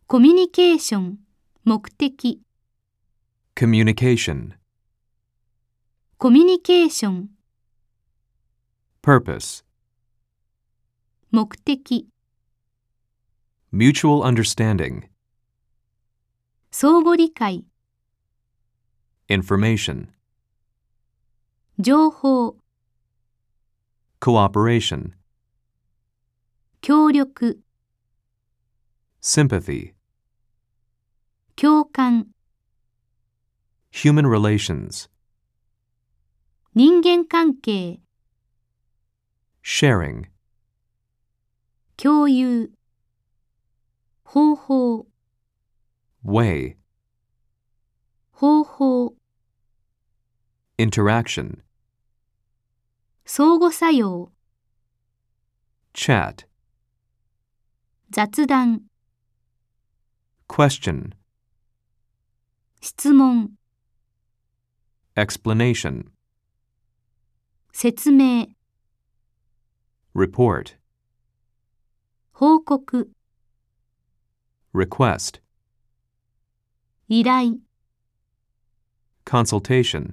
コミュニケーション、目的。 communication, コミュニケーション、 purpose, 目的。 mutual understanding, 相互理解、 information, 情報、 cooperation, 協力、 sympathy, 共感、 human relations, 人間関係、 sharing, 共有、方法、 way, 方法、 interaction, 相互作用、 chat, 雑談、 question, 質問、 explanation, 説明、 report, 報告、 request, 依頼、 consultation,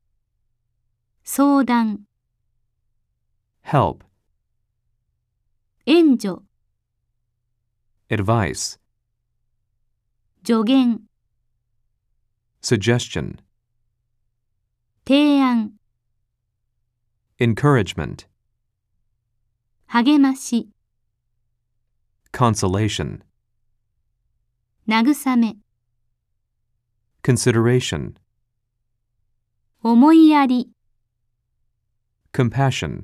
相談、 help, 援助、 advice, 助言、 suggestion, 提案、 encouragement, 励まし、 consolation, 慰め、 consideration, 思いやり、 compassion,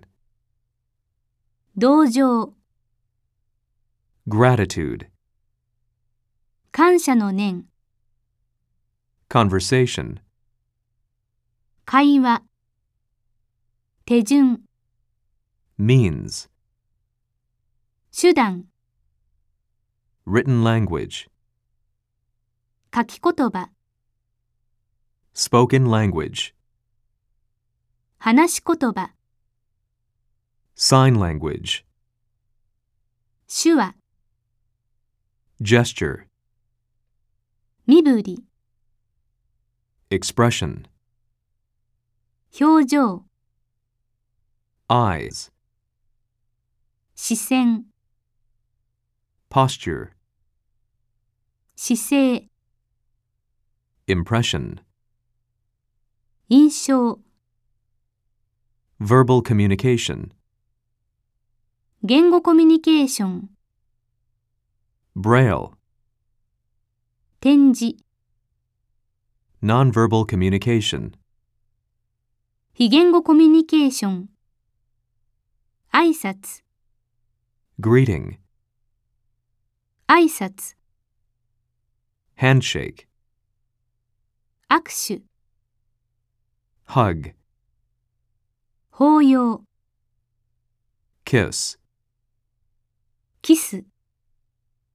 同情、 gratitude, 感謝の念、 conversation, 会話、手順、 means, 手段、 written language, 書き言葉、 spoken language, 話し言葉、 sign language, 手話、 gesture, 身振り、 expression, 表情、 eyes, 視線、 posture, 姿勢、 impression, 印象、 verbal communication, 言語コミュニケーション、 braille, 展示、 nonverbal communication, 非言語コミュニケーション、挨拶、 greeting, 挨拶、 handshake, 握手、 hug, 抱擁、 kiss, キス、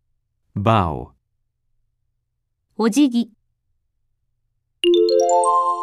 bow. お辞儀。